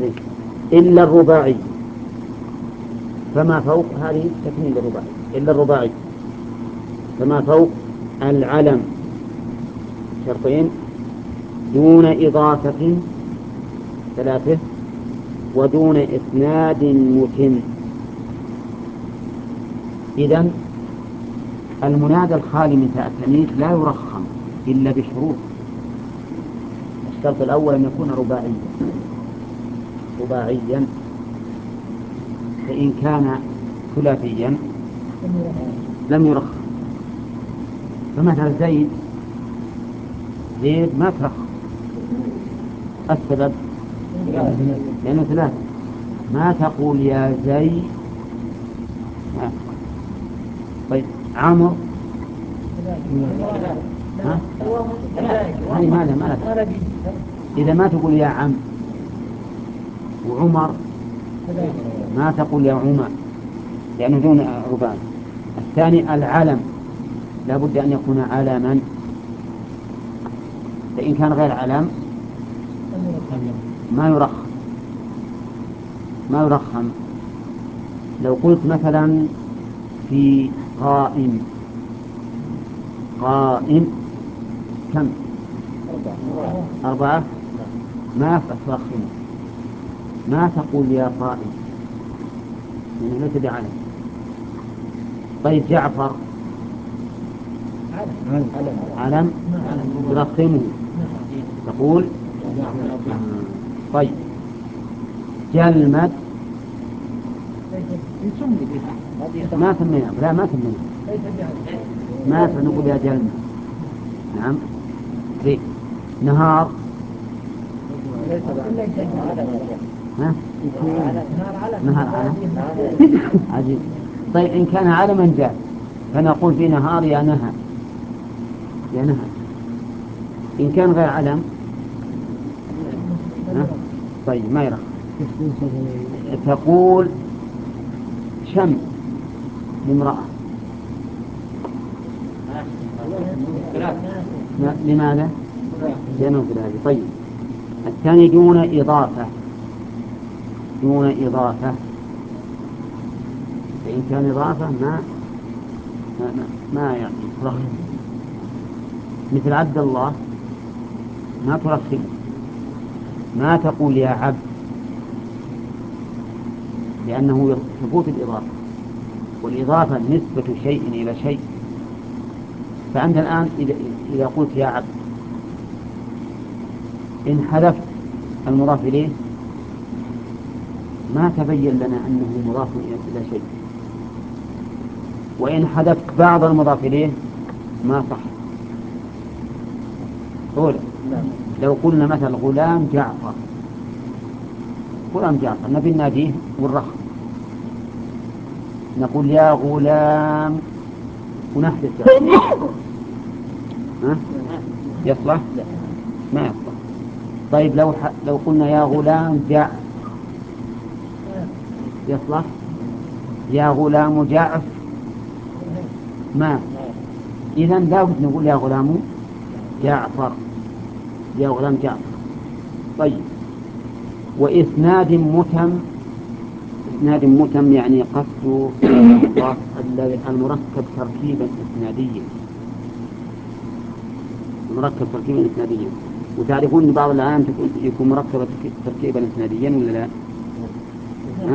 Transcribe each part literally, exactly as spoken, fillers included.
إلا الرباعي، فما فوق هذه تكميل الرباعي، إلا الرباعي فما فوق العلم شرطين دون إضافة ثلاثة ودون إسناد متم. إذن المنادى الخالي من تاء التأنيث لا يرخم إلا بشروط. الشرط الأول أن يكون رباعيا رباعيا فإن كان ثلاثيا لم يرخم. فمثلا زيد زيد ما ترخم. السبب لأنه ثلاثة. ما تقول يا زيد. طيب عمر ها؟ هذه ماذا ماذا إذا ما تقول يا عم. وعمر ما تقول يا عمر لأنه دون رباعي. الثاني العلم لا بد أن يكون علما، فإن كان غير علم ما يرخم ما يرخم. لو قلت مثلا في قائم قائم كم؟ أربعة ما ترخم. ما تقول يا قائم يعني ليس بعلم. طيب جعفر علم ترخمه تقول. طيب جلمد ما سمينا لا ما سمينا ما سنقول يا جلمد. نعم زين. نهار ها؟ نهار علم عجيب. طيب إن كان علما جاء فنقول في نهار يا نهى يا نهى. إن كان غير علم ها؟ طيب ما يرى. تقول شم لامرأة لماذا؟ لأنه ثلاثي. طيب الثاني دون إضافة دون إضافة فإن كان إضافة ما ما, ما يعني ترخم. مثل عبد الله ما ترخم. ما تقول يا عبد لأنه ثبوت الإضافة، والإضافة نسبة شيء إلى شيء. فأنت الآن إذا, إذا قلت يا عبد إن حذفت المضاف إليه ما تبين لنا أنه مضاف إلى شيء، وإن حذفت بعض المضاف إليه ما صح. قول لو قلنا مثلا غلام جعفر غلام جعفر نبي ناديه والرخم نقول يا غلام ونحذف جعفر ها؟ يصلح؟ ما يصلح. طيب لو ح... لو قلنا يا غلام جاء يصلح؟ يا غلام جعف ما. إذن لا بد نقول يا غلام جعفر يا غلام جعفر. طيب وإسناد متم. إسناد متم يعني قصد المركب تركيبا إسناديا مركب تركيبا إسناديا. وتعرفون أن بعض الأعلام يكون مركبا تركيبا إسناديا ولا لا؟ ها؟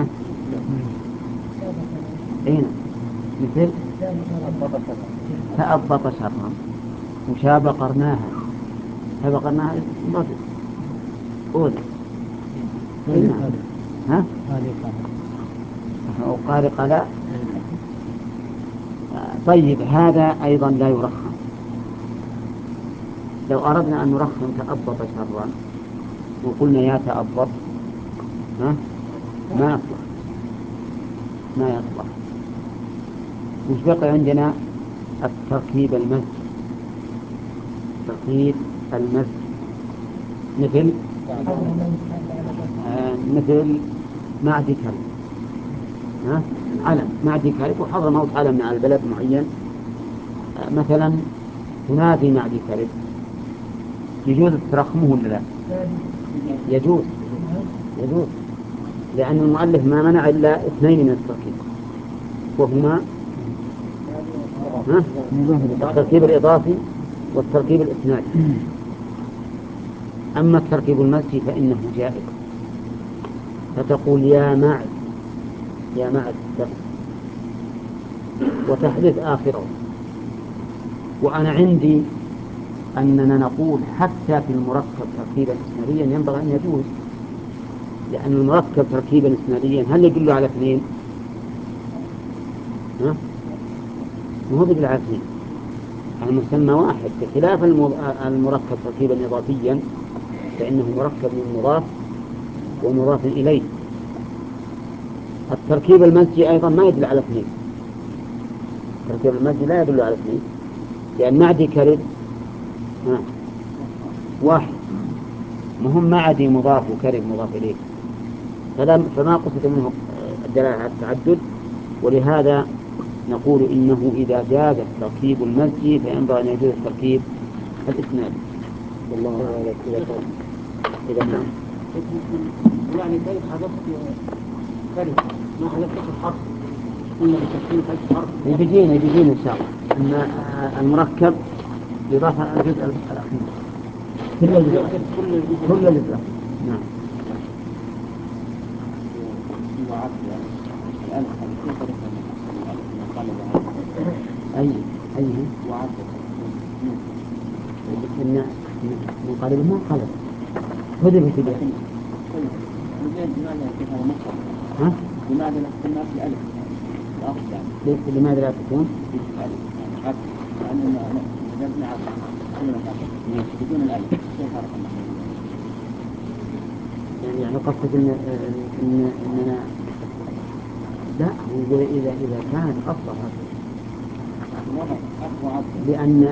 أين؟ مثل تأبط شرها وشابقرناها شابقرناها اسم رجل. قول ها؟ وقارق لا. طيب هذا أيضا لا يرخم. لو أردنا أن نرخم تأبط شرا وقلنا يا تأبط ها؟ ما يصلح ما يصلح. وش بقي عندنا؟ التركيب المزج تركيب المزج مثل آه مثل معدي كلب ها؟ علم معدي كلب وحضر موت علم من على البلد معين. آه مثلا تنادي معدي كلب يجوز ترخمه ولا لا؟ يجوز يجوز، لأن المؤلف ما منع إلا اثنين من التركيب، وهما التركيب الإضافي والتركيب الإسنادي. أما التركيب المزجي فإنه جائز، فتقول يا معد يا معد وتحدث آخره. وأنا عندي أننا نقول حتى في المركب تركيبا إسناديا ينبغي أن يجوز، لأن المركب تركيبا إسناديا هل يدل على اثنين؟ ها؟ ما هو يدل على اثنين، المسمى واحد، بخلاف المركب تركيبا إضافيا فإنه مركب من مضاف ومضاف إليه. التركيب المزجي أيضا ما يدل على اثنين، التركيب المزجي لا يدل على اثنين، لأن معدي كرب واحد، مهم معدي مضاف وكرب مضاف إليه، فما قصد منه الدلالة على التعدد. ولهذا نقول إنه إذا جاز التركيب المزجي فينبغي أن يجوز التركيب الإسنادي. والله أعلم. إذا كان إذا كان يعني كيف حدثت كلمة ما حدثت الحرف إلا بتكفير الحرف يجينا يجينا إن شاء الله أن المركب إضافة على الجزء الأخير كل الجزء كل الجزء. نعم. أي أي إن منقلب ما قلب هذا في اليد. ها؟ لماذا لا تكون في الألف؟ لماذا لا تكون في الألف؟ لأن وجدنا عشرة بدون الألف كيف عرفنا؟ يعني يعني قصدك إن إن إننا لا إذا إذا إذا كانت أصلها لأن